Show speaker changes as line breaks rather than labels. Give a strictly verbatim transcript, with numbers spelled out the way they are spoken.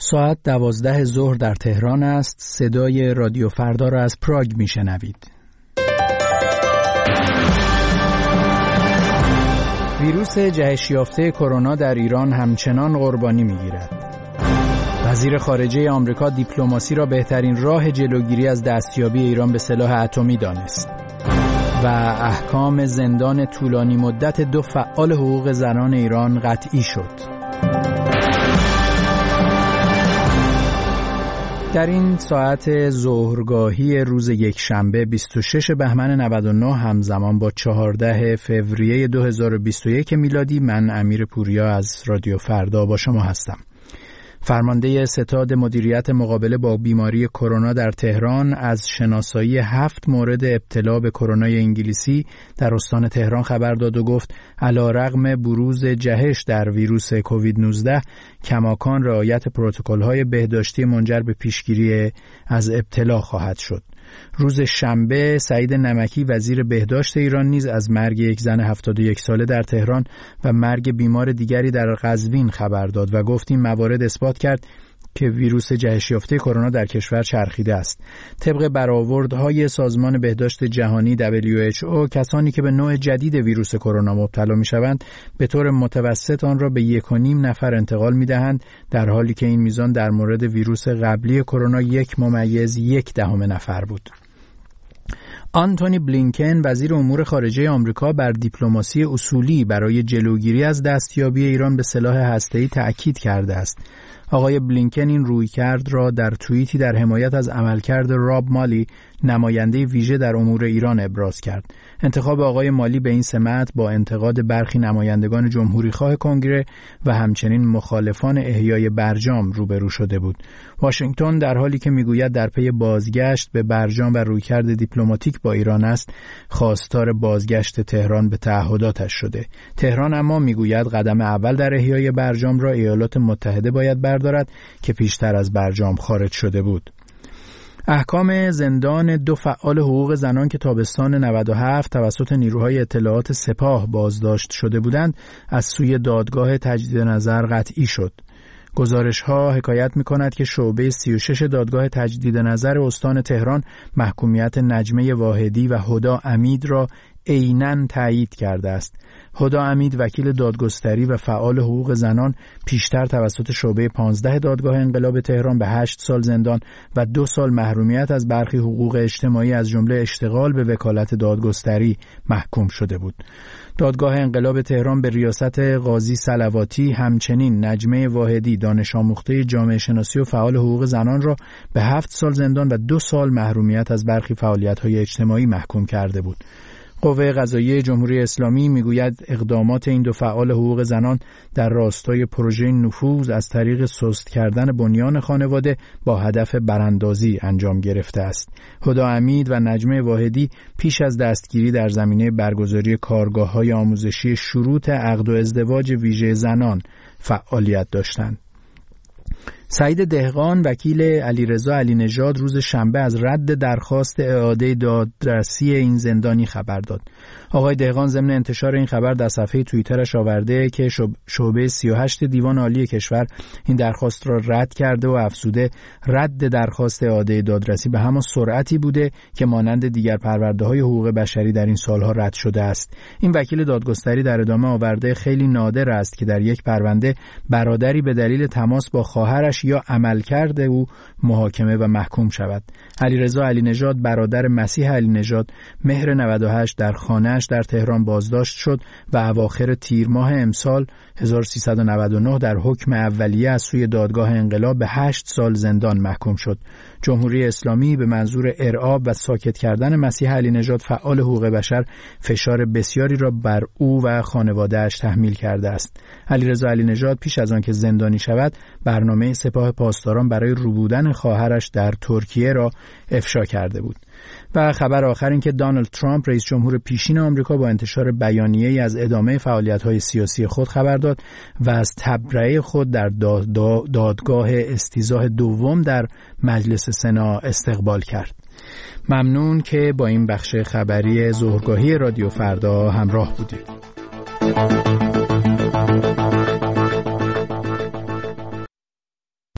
ساعت دوازده ظهر در تهران است. صدای رادیو فردا را از پراگ میشنوید. ویروس جهش یافته کرونا در ایران همچنان قربانی میگیرد. وزیر خارجه آمریکا دیپلماسی را بهترین راه جلوگیری از دستیابی ایران به سلاح اتمی دانست. و احکام زندان طولانی مدت دو فعال حقوق زنان ایران قطعی شد. در این ساعت ظهرگاهی روز یکشنبه بیست و شش بهمن نود و نه همزمان با چهاردهم فوریه دو هزار و بیست و یک میلادی، من امیر پوریا از رادیو فردا با شما هستم. فرمانده ستاد مدیریت مقابله با بیماری کرونا در تهران از شناسایی هفت مورد ابتلا به کرونای انگلیسی در استان تهران خبر داد و گفت علی‌رغم بروز جهش در ویروس کووید نوزده کماکان رعایت پروتکل‌های بهداشتی منجر به پیشگیری از ابتلا خواهد شد. روز شنبه سعید نمکی وزیر بهداشت ایران نیز از مرگ یک زن هفتاد و یک ساله در تهران و مرگ بیمار دیگری در قزوین خبر داد و گفت این موارد اثبات کرد که ویروس جهش یافته کرونا در کشور چرخیده است. طبق برآوردهای سازمان بهداشت جهانی دبلیو اچ او کسانی که به نوع جدید ویروس کرونا مبتلا می‌شوند به طور متوسط آن را به یک و نیم نفر انتقال می‌دهند، در حالی که این میزان در مورد ویروس قبلی کرونا یک ممیز یک دهم نفر بود. آنتونی بلینکن وزیر امور خارجه آمریکا بر دیپلماسی اصولی برای جلوگیری از دستیابی ایران به سلاح هسته‌ای تأکید کرده است. آقای بلینکن این رویکرد را در توییتی در حمایت از عملکرد راب مالی، نماینده ویژه در امور ایران، ابراز کرد. انتخاب آقای مالی به این سمت با انتقاد برخی نمایندگان جمهوریخواه کنگره و همچنین مخالفان احیای برجام روبرو شده بود. واشنگتن در حالی که میگوید در پی بازگشت به برجام و رویکرد دیپلماتیک با ایران است، خواستار بازگشت تهران به تعهداتش شده. تهران اما میگوید قدم اول در احیای برجام را ایالات متحده باید بردارد که پیشتر از برجام خارج شده بود. احکام زندان دو فعال حقوق زنان که تابستان نود و هفت توسط نیروهای اطلاعات سپاه بازداشت شده بودند از سوی دادگاه تجدید نظر قطعی شد. گزارش‌ها حکایت می‌کند که شعبه سی و شش دادگاه تجدید نظر استان تهران محکومیت نجمه واحدی و هدا امید را عیناً تایید کرده است. هدا امید وکیل دادگستری و فعال حقوق زنان پیشتر توسط شعبه پانزده دادگاه انقلاب تهران به هشت سال زندان و دو سال محرومیت از برخی حقوق اجتماعی از جمله اشتغال به وکالت دادگستری محکوم شده بود. دادگاه انقلاب تهران به ریاست قاضی صلواتی همچنین نجمه واحدی دانش آموخته جامعه شناسی و فعال حقوق زنان را به هفت سال زندان و دو سال محرومیت از برخی فعالیت‌های اجتماعی محکوم کرده بود. قوه قضاییه جمهوری اسلامی میگوید اقدامات این دو فعال حقوق زنان در راستای پروژه نفوذ از طریق سست کردن بنیان خانواده با هدف براندازی انجام گرفته است. هدا امید و نجمه واحدی پیش از دستگیری در زمینه برگزاری کارگاه‌های آموزشی شروط عقد و ازدواج ویژه زنان فعالیت داشتند. سعید دهقان وکیل علیرضا علی نژاد روز شنبه از رد درخواست اعاده دادرسی این زندانی خبر داد. آقای دهقان ضمن انتشار این خبر در صفحه توییترش آورده که شعبه سی و هشت دیوان عالی کشور این درخواست را رد کرده و افزوده رد درخواست اعاده دادرسی به همان سرعتی بوده که مانند دیگر پرورده‌های حقوق بشری در این سالها رد شده است. این وکیل دادگستری در ادامه آورده خیلی نادر است که در یک پرونده برادری به دلیل تماس با خواهرش یا عملکرد او محاکمه و محکوم شود. علیرضا علی نژاد برادر مسیح علی نژاد مهر نود و هشت در خانه‌اش در تهران بازداشت شد و اواخر تیر ماه امسال هزار و سیصد و نود و نه در حکم اولیه از سوی دادگاه انقلاب به هشت سال زندان محکوم شد. جمهوری اسلامی به منظور ارعاب و ساکت کردن مسیح علی نژاد فعال حقوق بشر فشار بسیاری را بر او و خانواده‌اش تحمیل کرده است. علیرضا علی نژاد پیش از آن که زندانی شود برنامه سپاه پاسداران برای روبودن خواهرش در ترکیه را افشا کرده بود. و خبر آخر این که دونالد ترامپ رئیس جمهور پیشین آمریکا با انتشار بیانیه‌ای از ادامه فعالیت‌های سیاسی خود خبر داد و از تبرئه خود در دادگاه استیضاح دوم در مجلس سنا استقبال کرد. ممنون که با این بخش خبری ظهرگاهی رادیو فردا همراه بودید.